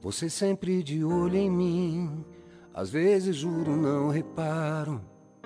Você sempre de olho em mim, às vezes juro não reparo.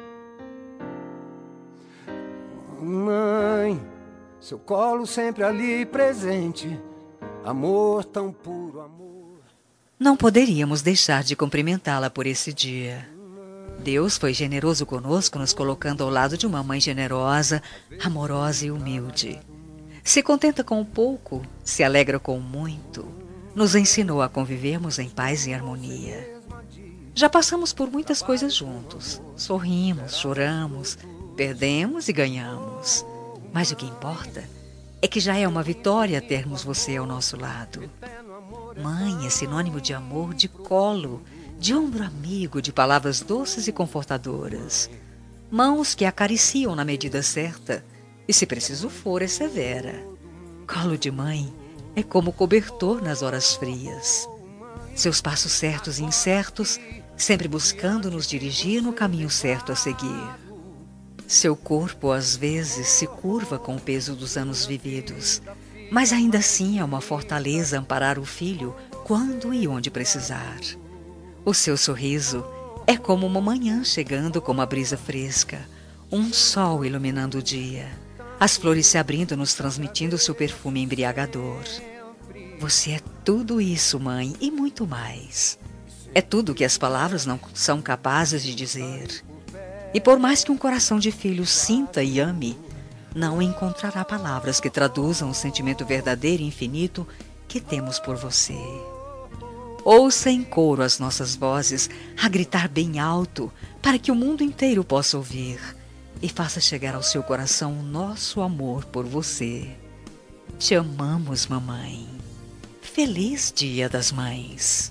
Mãe, seu colo sempre ali presente, amor tão puro, amor. Não poderíamos deixar de cumprimentá-la por esse dia. Deus foi generoso conosco, nos colocando ao lado de uma mãe generosa, amorosa e humilde. Se contenta com o pouco, se alegra com o muito. Nos ensinou a convivermos em paz e harmonia. Já passamos por muitas coisas juntos. Sorrimos, choramos, perdemos e ganhamos. Mas o que importa é que já é uma vitória termos você ao nosso lado. Mãe é sinônimo de amor, de colo, de ombro amigo, de palavras doces e confortadoras. Mãos que acariciam na medida certa e, se preciso for, é severa. Colo de mãe é como cobertor nas horas frias. Seus passos certos e incertos, sempre buscando nos dirigir no caminho certo a seguir. Seu corpo, às vezes, se curva com o peso dos anos vividos, mas ainda assim é uma fortaleza amparar o filho quando e onde precisar. O seu sorriso é como uma manhã chegando com uma brisa fresca, um sol iluminando o dia, as flores se abrindo nos transmitindo seu perfume embriagador. Você é tudo isso, mãe, e muito mais. É tudo que as palavras não são capazes de dizer. E por mais que um coração de filho sinta e ame, não encontrará palavras que traduzam o sentimento verdadeiro e infinito que temos por você. Ouça em coro as nossas vozes a gritar bem alto para que o mundo inteiro possa ouvir e faça chegar ao seu coração o nosso amor por você. Te amamos, mamãe. Feliz Dia das Mães.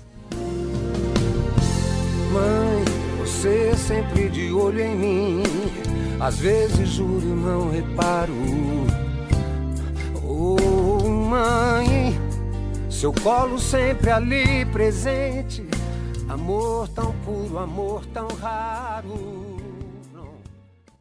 Mãe, você sempre de olho em mim, às vezes juro não reparo. Oh, mãe, seu colo sempre ali presente, amor tão puro, amor tão raro.